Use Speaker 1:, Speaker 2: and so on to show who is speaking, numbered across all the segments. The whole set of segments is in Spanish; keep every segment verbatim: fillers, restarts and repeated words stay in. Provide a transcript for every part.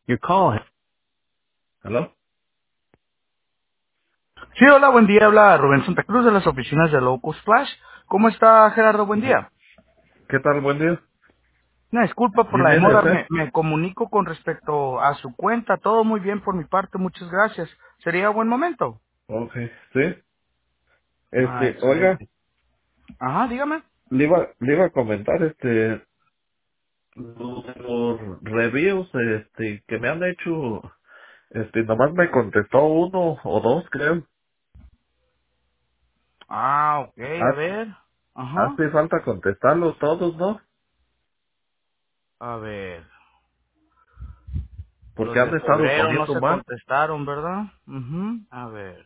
Speaker 1: Your call. ¿Aló?
Speaker 2: Sí, hola, buen día. Habla Rubén Santa Cruz de las oficinas de Locus Flash. ¿Cómo está, Gerardo? Buen
Speaker 1: Ujú.
Speaker 2: día.
Speaker 1: ¿Qué tal? Buen día.
Speaker 2: Una disculpa por
Speaker 1: Bien,
Speaker 2: la
Speaker 1: bien, ¿y
Speaker 2: demora.
Speaker 1: usted?
Speaker 2: Me, me comunico con respecto a su cuenta. Todo muy bien por mi parte. Muchas gracias. ¿Sería buen momento?
Speaker 1: Ok, sí.
Speaker 2: Ah,
Speaker 1: Este, oiga,
Speaker 2: excelente. Ajá, dígame.
Speaker 1: le iba, le iba a comentar, este, lo de los reviews, este, que me han hecho, este, nomás me contestó uno o dos, creo.
Speaker 2: Ah, ok, a
Speaker 1: Hace,
Speaker 2: ver. Ajá.
Speaker 1: hace falta contestarlos todos, ¿no?
Speaker 2: A ver.
Speaker 1: Porque
Speaker 2: Los de
Speaker 1: han estado
Speaker 2: febrero no
Speaker 1: poniendo
Speaker 2: se
Speaker 1: mal.
Speaker 2: contestaron, ¿verdad? Mhm. A ver.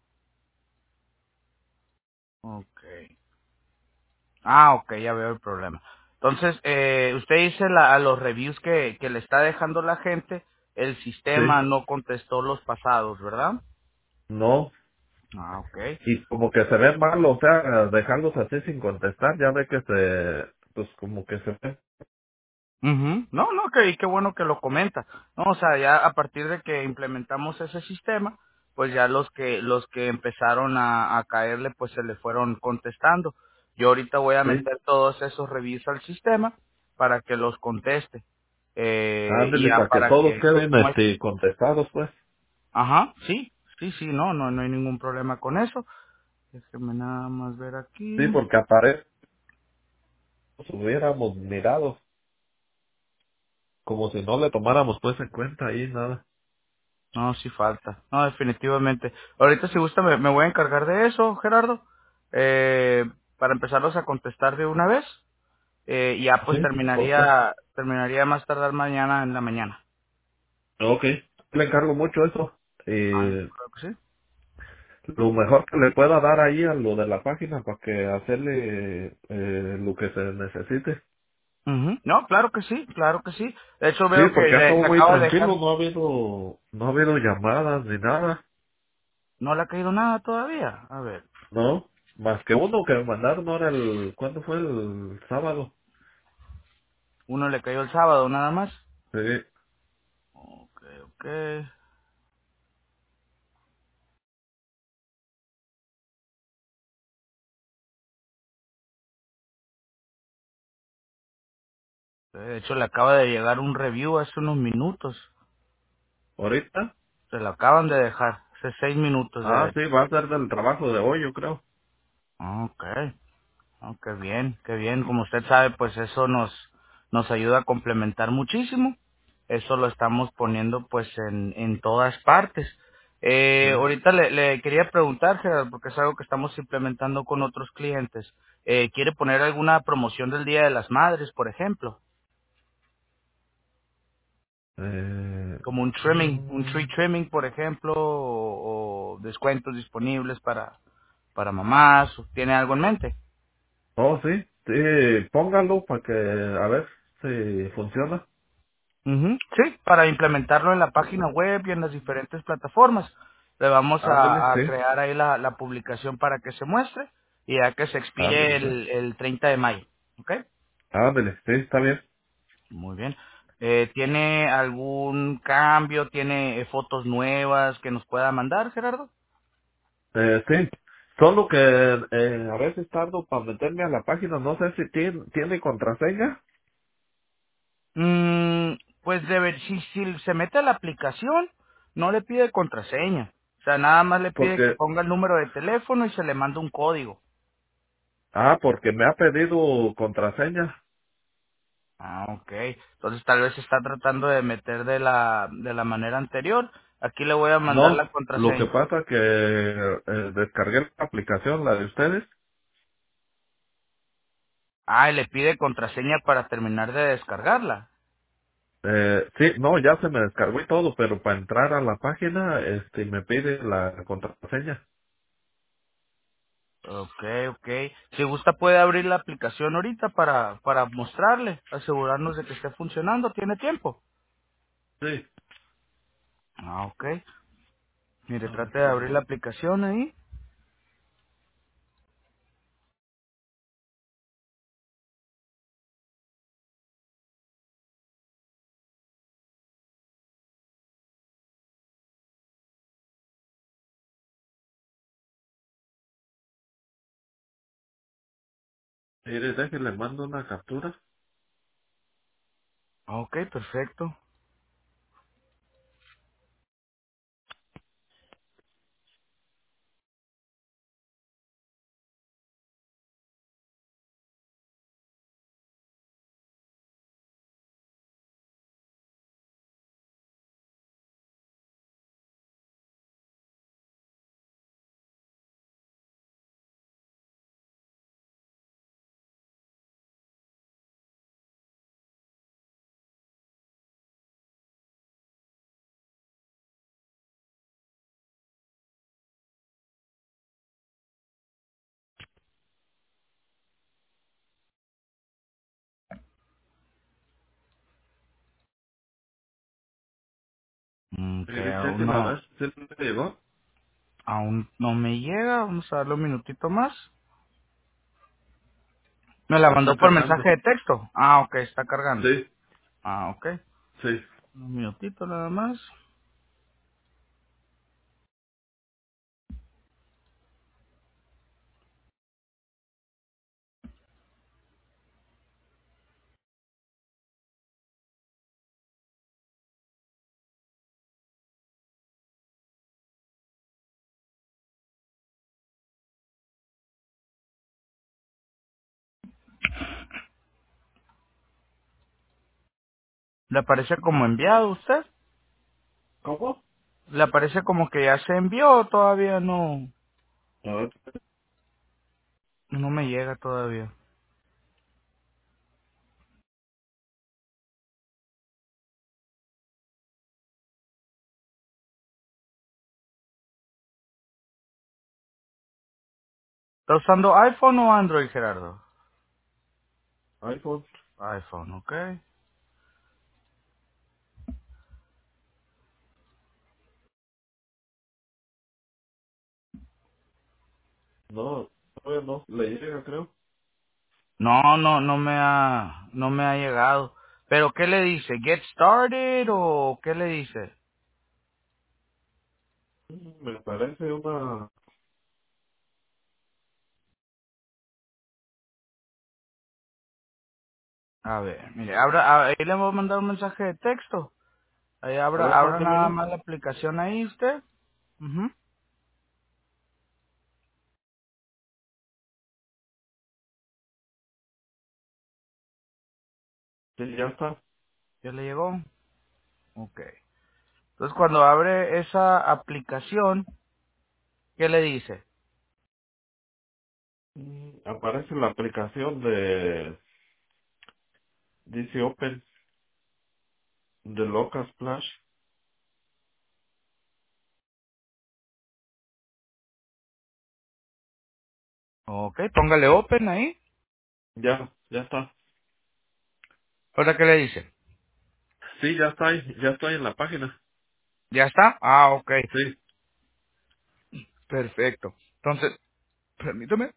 Speaker 2: Ok. Ah, ok, ya veo el problema. Entonces, eh, usted dice la- a los reviews que, que le está dejando la gente, el
Speaker 1: Sí,
Speaker 2: sistema no contestó los pasados, ¿verdad?
Speaker 1: no.
Speaker 2: Ah, ok.
Speaker 1: Y como que se ven mal, o sea, dejarlos así sin contestar, ya ve que se, pues como que se ven.
Speaker 2: Ujú. No, no, que y qué bueno que lo comenta. No, o sea, ya a partir de que implementamos ese sistema, pues ya los que los que empezaron a, a caerle, pues se le fueron contestando. Yo ahorita voy a
Speaker 1: Sí.
Speaker 2: meter todos esos reviews al sistema para que los conteste. Eh, y
Speaker 1: Ándele,
Speaker 2: ya
Speaker 1: para que
Speaker 2: para
Speaker 1: todos
Speaker 2: que
Speaker 1: queden,
Speaker 2: muestre.
Speaker 1: este, contestados, pues.
Speaker 2: Ajá, sí, sí, sí, no, no, no hay ningún problema con eso. Déjeme nada más ver
Speaker 1: Sí,
Speaker 2: aquí.
Speaker 1: porque aparece, si hubiéramos mirado, como si no le tomáramos pues en cuenta ahí nada.
Speaker 2: No, sí falta. No, definitivamente. Ahorita si gusta me, me voy a encargar de eso, Gerardo. Eh, para empezarlos a contestar de una vez. Eh, ya
Speaker 1: Sí,
Speaker 2: pues
Speaker 1: ok.
Speaker 2: terminaría, terminaría más tardar mañana en la mañana.
Speaker 1: Ok. Le encargo mucho eso.
Speaker 2: Ah,
Speaker 1: Eh,
Speaker 2: creo que sí.
Speaker 1: lo mejor que le pueda dar ahí a lo de la página para que hacerle eh, lo que se necesite.
Speaker 2: Ujú. No, claro que sí, claro que sí. De hecho
Speaker 1: Sí,
Speaker 2: veo que
Speaker 1: porque ha
Speaker 2: le,
Speaker 1: estado
Speaker 2: le
Speaker 1: muy
Speaker 2: acabo de dejar.
Speaker 1: tranquilo, no ha habido, no ha habido llamadas ni nada,
Speaker 2: No le ha caído nada todavía. A ver.
Speaker 1: ¿no? Más que uno que me mandaron ahora el, ¿cuándo fue el sábado?
Speaker 2: Uno le cayó el sábado nada más.
Speaker 1: Sí,
Speaker 2: Ok, ok. De hecho, le acaba de llegar un review hace unos minutos.
Speaker 1: ahorita.
Speaker 2: Se lo acaban de dejar. Hace seis minutos, de
Speaker 1: Ah, sí,
Speaker 2: hecho.
Speaker 1: va a ser del trabajo de hoy, yo creo.
Speaker 2: Ok. Oh, qué bien, qué bien. Como usted sabe, pues eso nos, nos ayuda a complementar muchísimo. Eso lo estamos poniendo pues en, en todas partes.
Speaker 1: Sí.
Speaker 2: Eh, ahorita le, le quería preguntar, Gerardo, porque es algo que estamos implementando con otros clientes. Eh, ¿Quiere poner alguna promoción del Día de las Madres, por ejemplo?
Speaker 1: Eh,
Speaker 2: Como un trimming, un tree
Speaker 1: mm,
Speaker 2: trimming, por ejemplo, o, o descuentos disponibles para, para mamás. ¿Tiene algo en mente?
Speaker 1: oh, sí, sí, póngalo para que a ver si funciona.
Speaker 2: Ujú, sí, para implementarlo en la página web y en las diferentes plataformas. Le vamos
Speaker 1: Ándele,
Speaker 2: a, a
Speaker 1: sí,
Speaker 2: crear ahí la, la publicación para que se muestre y ya que se expire
Speaker 1: ándele, pues.
Speaker 2: el, el treinta de mayo. ¿Ok?
Speaker 1: Ándele, sí, está bien.
Speaker 2: Muy bien. Eh, ¿Tiene algún cambio? ¿Tiene eh, fotos nuevas que nos pueda mandar, Gerardo?
Speaker 1: Eh, sí, solo que eh, a veces tardo para meterme a la página, no sé si tiene, tiene contraseña,
Speaker 2: Mm, pues debe, si, si se mete a la aplicación, no le pide contraseña. O sea, nada más le pide que
Speaker 1: porque,
Speaker 2: ponga el número de teléfono y se le manda un código.
Speaker 1: ah, porque me ha pedido contraseña.
Speaker 2: Ah, ok. Entonces tal vez se está tratando de meter de la, de la manera anterior. Aquí le voy a mandar
Speaker 1: No,
Speaker 2: la
Speaker 1: lo que
Speaker 2: contraseña.
Speaker 1: pasa que eh, descargué la aplicación, la de ustedes.
Speaker 2: Ah, y le pide contraseña para terminar de descargarla.
Speaker 1: Eh, sí, no, ya se me descargó y todo, pero para entrar a la página, este, me pide la contraseña.
Speaker 2: Ok, ok. Si gusta puede abrir la aplicación ahorita para, para mostrarle, asegurarnos de que esté funcionando. ¿Tiene tiempo?
Speaker 1: Sí.
Speaker 2: Ah, ok. Mire,
Speaker 1: A ver,
Speaker 2: trate de abrir la
Speaker 1: espérame.
Speaker 2: aplicación ahí.
Speaker 1: Mire, déjele, mando una captura.
Speaker 2: Ok, perfecto. Mm, que
Speaker 1: Mire,
Speaker 2: aún
Speaker 1: cheque la
Speaker 2: no,
Speaker 1: vez, ¿sí me llegó?
Speaker 2: aún no me llega. Vamos a darle un minutito más. Me la mandó
Speaker 1: Está
Speaker 2: por
Speaker 1: cargando.
Speaker 2: mensaje de texto. Ah, ok, está cargando.
Speaker 1: Sí,
Speaker 2: Ah, ok.
Speaker 1: sí.
Speaker 2: Un minutito nada más. ¿Le aparece como enviado a usted?
Speaker 1: ¿Cómo?
Speaker 2: ¿Le aparece como que ya se envió o todavía no?
Speaker 1: A ver.
Speaker 2: No me llega todavía. ¿Está usando iPhone o Android, Gerardo?
Speaker 1: iPhone.
Speaker 2: iPhone, ok.
Speaker 1: No, todavía no. Le llega, creo.
Speaker 2: No, no, no me ha, no me ha llegado. ¿Pero qué le dice? ¿Get started o qué le dice?
Speaker 1: Mm, Me parece una...
Speaker 2: A ver, mire, abra, ahí le voy a mandar un mensaje de texto. Ahí
Speaker 1: A
Speaker 2: abra,
Speaker 1: ver,
Speaker 2: abra nada
Speaker 1: mándemelo.
Speaker 2: más la aplicación ahí usted. Ujú.
Speaker 1: Sí, ya está.
Speaker 2: ¿Ya le llegó? Ok. Entonces cuando abre esa aplicación, ¿qué le dice?
Speaker 1: Mm, Aparece la aplicación de... Dice Open, de Loca Splash.
Speaker 2: Ok, póngale open ahí.
Speaker 1: Ya, ya está.
Speaker 2: ¿Ahora qué le dice?
Speaker 1: Sí, ya está ahí. Ya estoy en la página.
Speaker 2: ¿Ya está? Ah, ok.
Speaker 1: Sí.
Speaker 2: Perfecto. Entonces, permítame.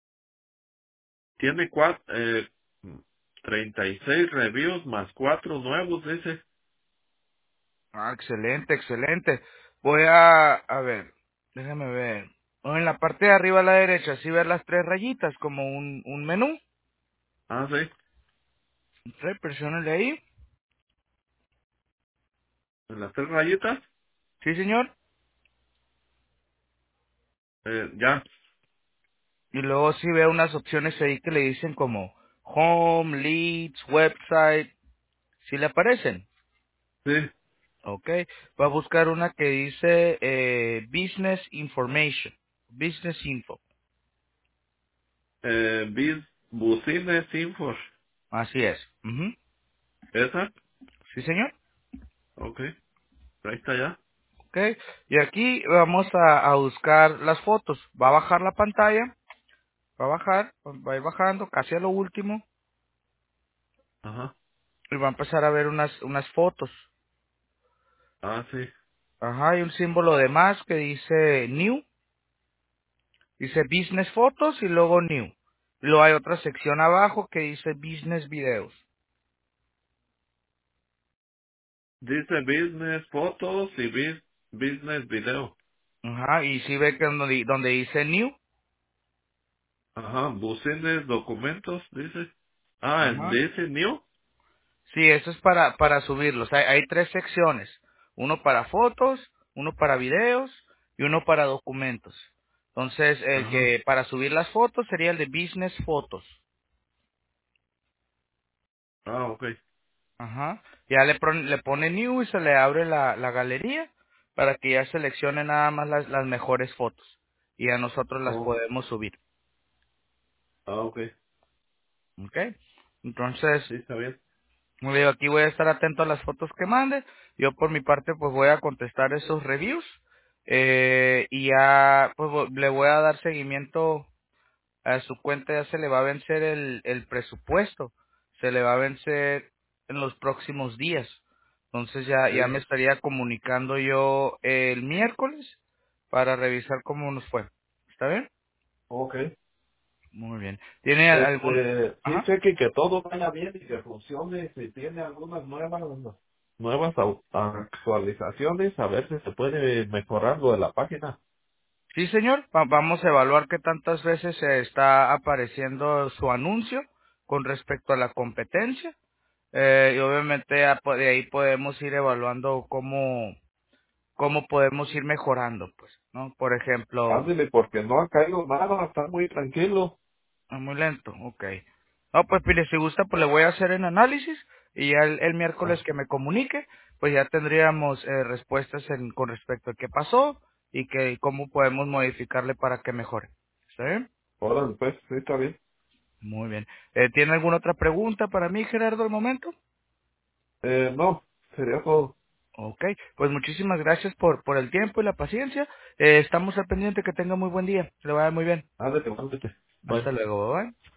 Speaker 1: Tiene cuatro... Eh, treinta y seis reviews más cuatro nuevos, dice.
Speaker 2: Ah, excelente, excelente. Voy a, a ver, déjame ver. Oh, en la parte de arriba a la derecha, sí ver las tres rayitas como un, un menú.
Speaker 1: Ah, sí.
Speaker 2: Ok, presiónale ahí.
Speaker 1: En las tres rayitas.
Speaker 2: Sí, señor.
Speaker 1: Eh, ya.
Speaker 2: Y luego sí ve unas opciones ahí que le dicen como Home, Leads, Website. ¿Sí le aparecen?
Speaker 1: Sí.
Speaker 2: Ok. Va a buscar una que dice eh, Business Information. Business Info.
Speaker 1: Eh, Biz, Bucines Info.
Speaker 2: Así es. Ujú.
Speaker 1: ¿Esa?
Speaker 2: Sí, señor.
Speaker 1: Ok. Ahí está ya.
Speaker 2: Ok. Y aquí vamos a, a buscar las fotos. Va a bajar la pantalla. Va a bajar. Va a ir bajando casi a lo último.
Speaker 1: Ajá.
Speaker 2: Y va a empezar a ver unas, unas fotos.
Speaker 1: Ah, sí.
Speaker 2: Ajá. Hay un símbolo de más que dice New. Dice Business Fotos y luego New. Luego hay otra sección abajo que dice Business Videos.
Speaker 1: Dice Business Fotos y biz- Business Video.
Speaker 2: Ajá. Y si ve que donde, donde dice New.
Speaker 1: Ajá, bucines, documentos, dice. Ah,
Speaker 2: Ajá.
Speaker 1: dice new.
Speaker 2: Sí, eso es para, para subirlos. Hay, hay tres secciones. Uno para fotos, uno para videos y uno para documentos. Entonces, el
Speaker 1: Ajá.
Speaker 2: que para subir las fotos sería el de Business Fotos.
Speaker 1: Ah, ok.
Speaker 2: Ajá. Ya le, pon- le pone New y se le abre la, la galería para que ya seleccione nada más las, las mejores fotos. Y a nosotros las
Speaker 1: Oh,
Speaker 2: podemos subir.
Speaker 1: ah, ok.
Speaker 2: ¿Ok? Entonces,
Speaker 1: Sí, está bien.
Speaker 2: como le digo, aquí voy a estar atento a las fotos que mande. Yo por mi parte pues voy a contestar esos reviews. Eh, y ya pues vo- le voy a dar seguimiento a su cuenta. Ya se le va a vencer el, el presupuesto. Se le va a vencer en los próximos días. Entonces ya, ya
Speaker 1: Sí.
Speaker 2: me estaría comunicando yo el miércoles para revisar cómo nos fue. ¿Está bien?
Speaker 1: Ok.
Speaker 2: Muy bien. ¿Tiene al- algún...
Speaker 1: Este, sí,
Speaker 2: Ajá.
Speaker 1: cheque que todo vaya bien y que funcione. Si tiene algunas nuevas, nuevas au- actualizaciones, a ver si se puede mejorar lo de la página.
Speaker 2: Sí, señor. Va- vamos a evaluar qué tantas veces se está apareciendo su anuncio con respecto a la competencia. Eh, y obviamente ya po- de ahí podemos ir evaluando cómo, cómo podemos ir mejorando, pues, ¿no? Por ejemplo,
Speaker 1: Ándele, porque no ha caído nada, está muy tranquilo.
Speaker 2: ah, muy lento, ok. No, pues mire, si gusta, pues le voy a hacer el análisis y ya el, el miércoles
Speaker 1: Ah,
Speaker 2: que me comunique, pues ya tendríamos eh, respuestas en, con respecto a qué pasó y que cómo podemos modificarle para que mejore. ¿Está bien?
Speaker 1: órale, pues, sí, está bien.
Speaker 2: Muy bien. Eh, ¿Tiene alguna otra pregunta para mí, Gerardo, al momento?
Speaker 1: Eh, no, sería todo.
Speaker 2: Ok, pues muchísimas gracias por, por el tiempo y la paciencia. Eh, estamos al pendiente, que tenga muy buen día. Que le vaya muy bien.
Speaker 1: Ándale, ándale. Bye.
Speaker 2: Hasta luego, bye.